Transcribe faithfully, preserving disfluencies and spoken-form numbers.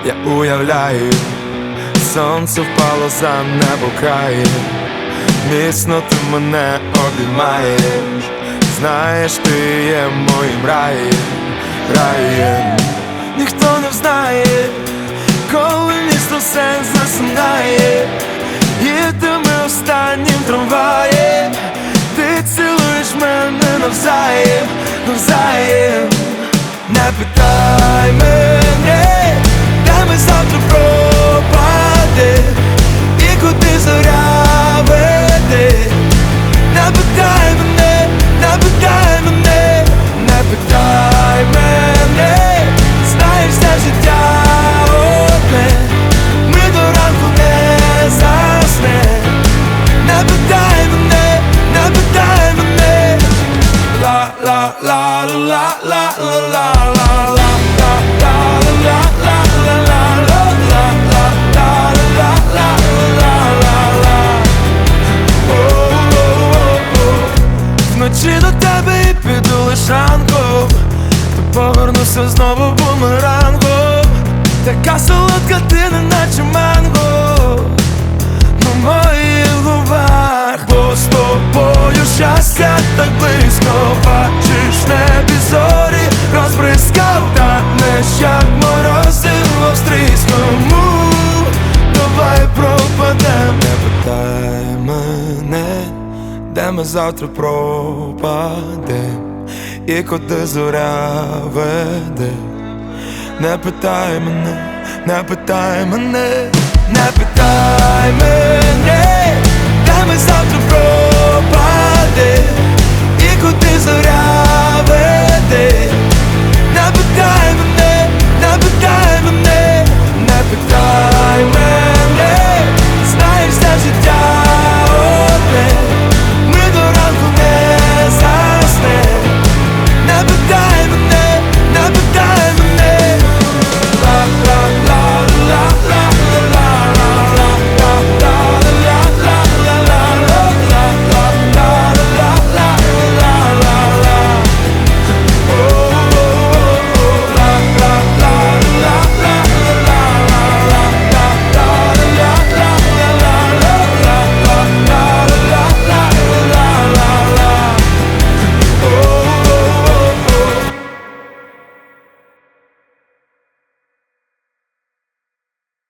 Я уявляю, сонце впало за небо крає, міцно ти мене обіймаєш, знаєш, ти є моїм раєм, раєм. Ніхто не знає, коли місто все засинає, їдемо останнім трамваєм, ти цілуєш мене навзаєм, навзаєм. Не питай мене, де ми завтра пропадем і куди зоря веде. Не питай мене, не питай мене, не питай мене, знаєш, все життя одне, ми до ранку не заснем. Не питай мене, не питай мене. La la la la la la la la la la la вночі до тебе і піду лиш ранком, то повернуся знову бумерангом. Така солодка ти, неначе манго на моїх губах, бо з тобою щастя так близько. Бачиш, в небі зорі розбризкав, танеш, як морозиво встріскому. Давай пропадем. Не питай мене, де ми завтра пропадем і куди зоря веде. Не питай мене, не питай мене, не питай мене.